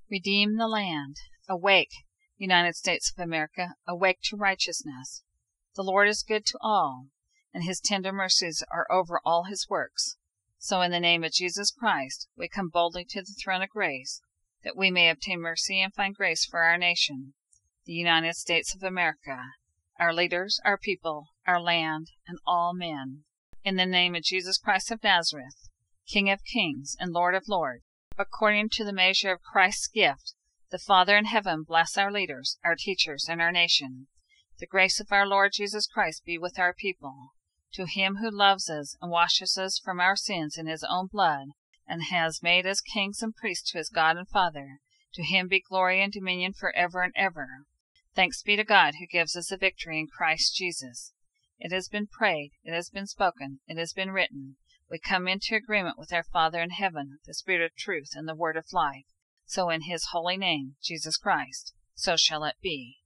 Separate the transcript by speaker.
Speaker 1: Redeem the land. Awake, United States of America, awake to righteousness. The Lord is good to all, and his tender mercies are over all his works. So in the name of Jesus Christ we come boldly to the throne of grace, that we may obtain mercy and find grace for our nation, the United States of America, our leaders, our people, our land, and all men. In the name of Jesus Christ of Nazareth, King of kings and Lord of lords, according to the measure of Christ's gift, the Father in heaven bless our leaders, our teachers, and our nation. The grace of our Lord Jesus Christ be with our people. To him who loves us and washes us from our sins in his own blood, and has made us kings and priests to his God and Father, to him be glory and dominion forever and ever. Thanks be to God who gives us the victory in Christ Jesus. It has been prayed, it has been spoken, it has been written. We come into agreement with our Father in heaven, the Spirit of truth and the Word of life. So in his holy name, Jesus Christ, so shall it be.